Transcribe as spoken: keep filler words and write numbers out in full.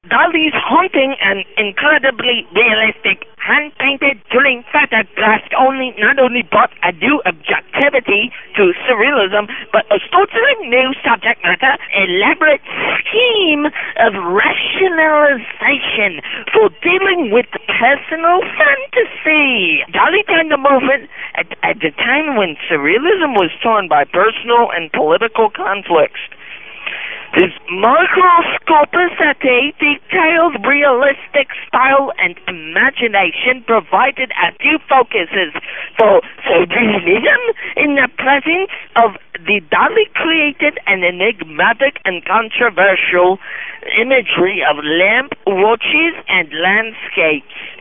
Dali's haunting and incredibly realistic hand-painted drilling photographs only not only brought a new objectivity to surrealism, but a totally new subject matter, elaborate scheme of rationalization for dealing with personal fantasy. Dali turned the movement at, at the time when surrealism was torn by personal and political conflicts. His microscopicity, detailed, realistic style, and imagination provided a few focuses for surrealism. In the presence of the Dali created an enigmatic and controversial imagery of lamp, watches, and landscapes.